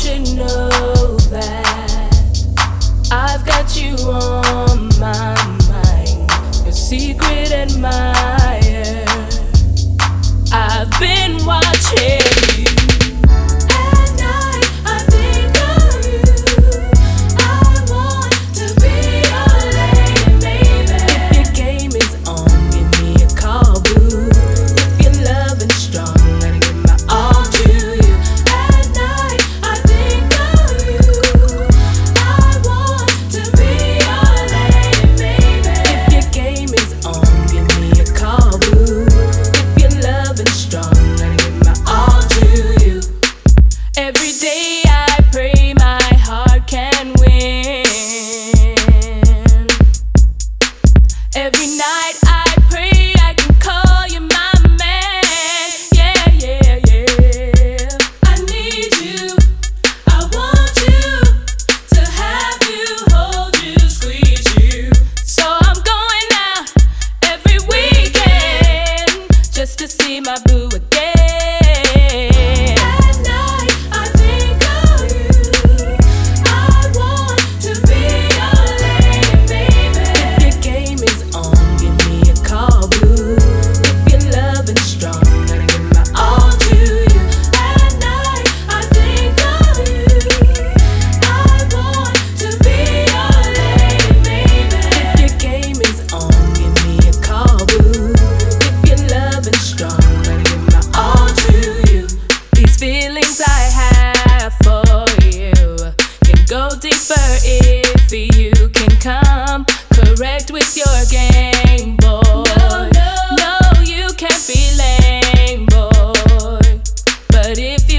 should know that I've got you on my mind, your secret admirer. I've been watching you. At night, I think of you. I want to be your lady, baby. If your game is on, give me a call, boo. If you're loving strong, let me give my all to you. At night, I think of you. I want to be your lady, baby. If your game is on, give me a call, boo. If you're loving strong, let me give my all to you. Every day I pray my heart can win. Every night I pray I can call you my man. Yeah, yeah, yeah. I need you, I want you, to have you, hold you, squeeze you. So I'm going out every weekend just to see my boo again. At night I think of you. I want to be your lady, baby. If your game is on, give me a call, boo. If you're loving strong, let me give my all to you. At night I think of you. I want to be your lady, baby. If your game is on, give me a call, boo. If you're loving strong, let me give my all to you. These feelings I have for you can go deeper if you can come correct with your game, boy. No, you can't be lame, boy. But if